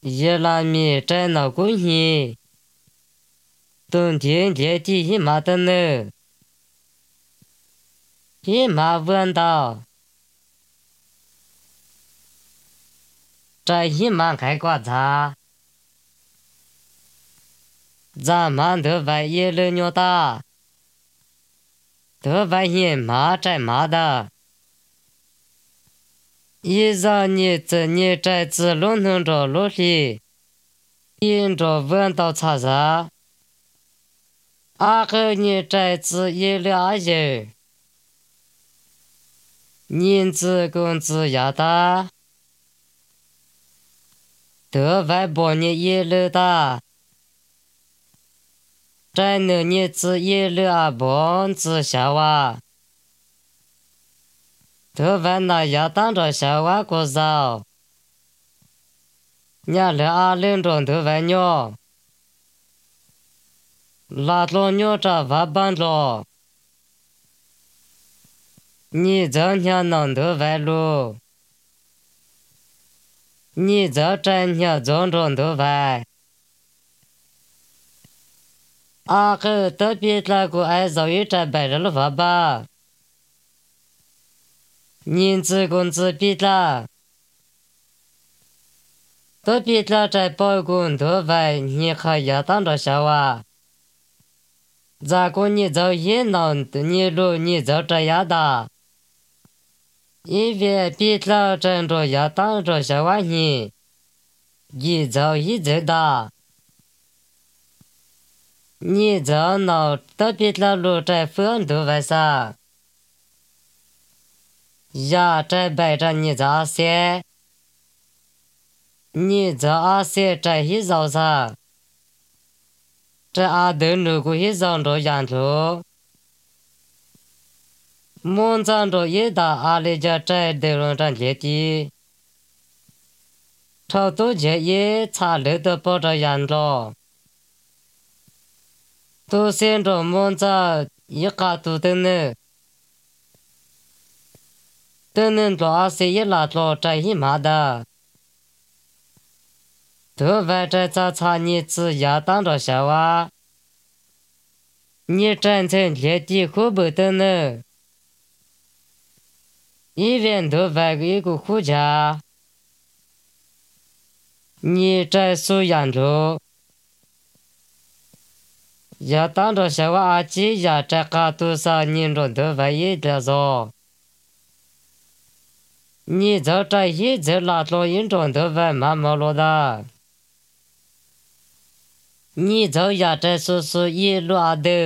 耶拉米在那过年，冬天天气一马的呢，一马问道，这一马开过茶，咱们都外一了鸟大，都外一马在马的，一让你在自龙腾着落里，引着问到茶茶，阿和你在自一了阿爷。您子工资也大，得外包你一路大，在能你子一路阿帮子下娃，得外那也当着下娃过早，伢了阿领中得外鸟，拉着鸟着娃帮着，你这伢能得外路。你这真伢种种都外，阿和特别那个爱造一这白人的话吧，您自工资比他，特别那在包工都外，你还要当着小娃，咋个你走一闹你路你走这样的，因为比他真着要当着小娃你，一走一走的。你这闹特别那路在风都外啥？呀，这摆着你这阿些，你这阿些这一早啥？这阿头如果一早着养猪，梦早着一大阿里家这头龙上接地，超多节也差了都抱着养着，都现着梦早一家都等呢。等能着阿些一拉着这一马的，都外在这差你子也当着小娃，你真正天地苦不等呢，一边都外一个苦家，你这属养着，也当着小娃阿姐也这个多少年中都外一点着。你这一直拉着一种都外慢慢了的，你这也这是一路阿头，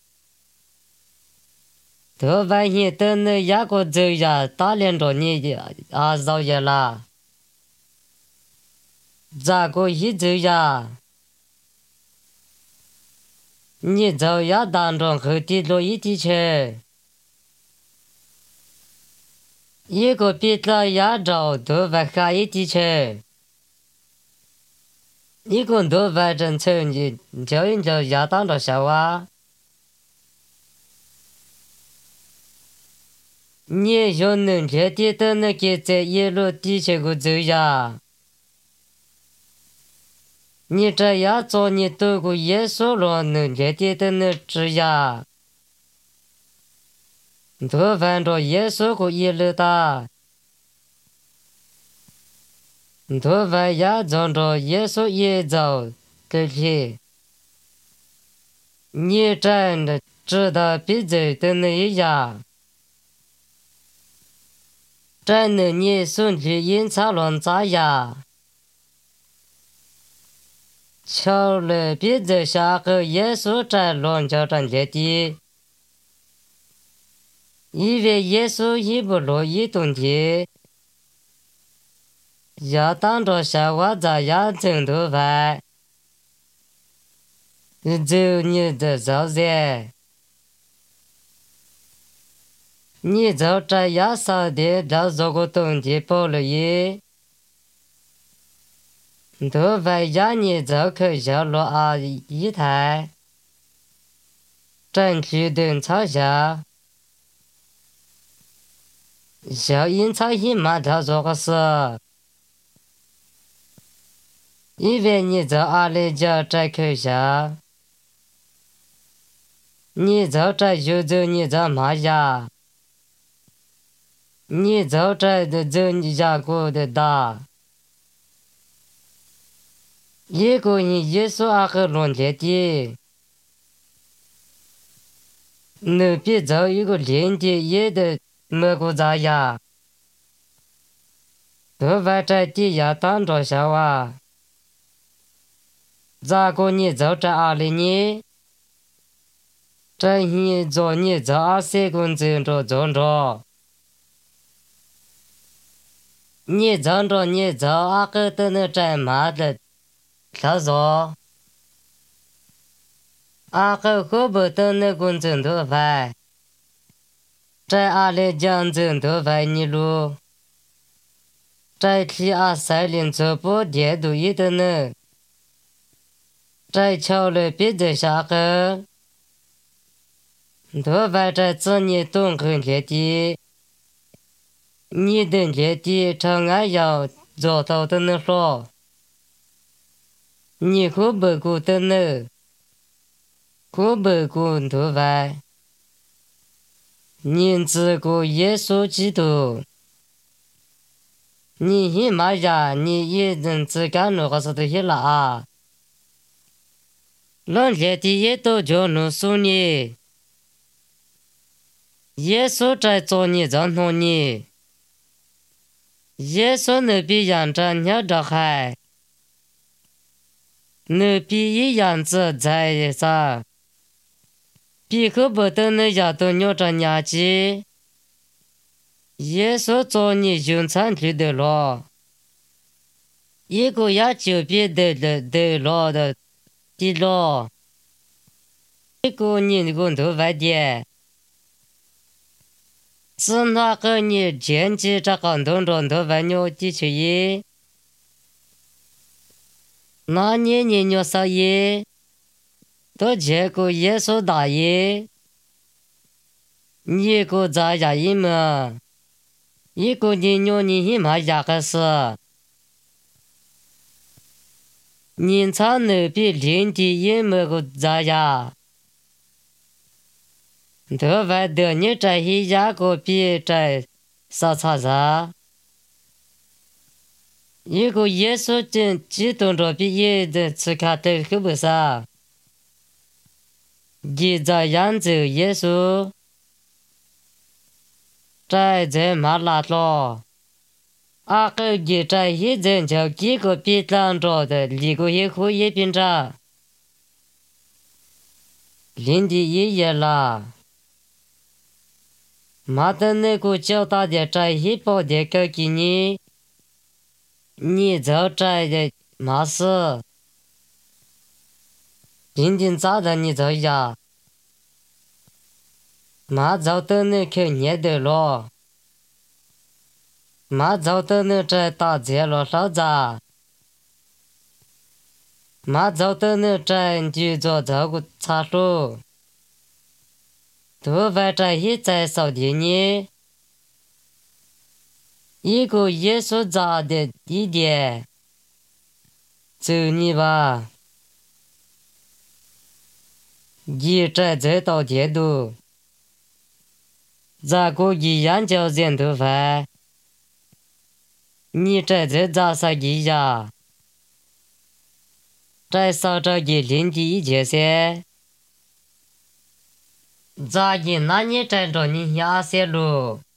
都外你等那一个走呀，打量着你阿造也啦，咋个一走呀？你这也当中后地落一地去。一个比他亚洲都外下一地区，一个都外政策你叫人家亚当着小娃，你要能天地的那个在一路地区个走呀，你这样做你都个耶稣了能天地的那只呀，都反着耶稣个一路的。都外呀，装着耶稣一走的去，你真的知道比走的那一样，真的你送去阴差乱杂呀，巧了比走下后耶稣在乱叫人接的，因为耶稣一不落一动的，要当着小娃子呀挣头发。走你的早些，你走这样少的，到这个冬天跑了一，都外让你走可小了啊一台，争取等朝下，小阴草一马条做个事， 因为你在阿里家摘口下，你在这就走你在马家，你在这的走你家过的大，一个你耶稣阿个乱天的，那边走一个连的也的没个咋呀，都外在地下当着小娃。咋个你走这阿里呢？这你做你做20公斤着，你着你走阿个都能摘麻的，他说阿个可不都能公斤多块，这阿里将军多块你路，这去阿30做不电都一的呢。这桥了别的下个，多外在子你东很烈的，你的烈的长安要做到的能说，你可不顾的呢，可不顾多外，你只顾耶稣基督，你一马呀，你一人只干那个是的去了啊。让烈的也都叫侬说你，耶稣在做你让弄你，耶稣那比样子鸟着海，那比一样子在啥，比可不等那家都鸟着鸟鸡，耶稣做你用餐去的了，一个也就别的了的了，一个人工头外的。是那个你前期这广东中头外牛地区耶？那年牛少耶？都结果耶稣大爷，你个咋样一么？一个牛你一嘛压个是？你唱那边领地也没个咋样？头外的你这一压个比这啥啥啥？一个耶稣基督着比耶的吃看的可不啥？你这样子耶稣，在马拉了，阿个你这一人就几个比当着的，一个也可以变着，领的爷爷啦。马的那个较大的这一包的给给你，你就这的马事，今天咋的你这呀？马早的那去念的了，马早的那这打劫了老子，马早的那这就做这个茶树。多外这一在扫地呢，一个耶稣咋的弟弟，走你吧，你这到天都，咋个一样叫人头发？你这咋啥一呀？这扫着一领的一件噻。咋的？那你站着你压些路？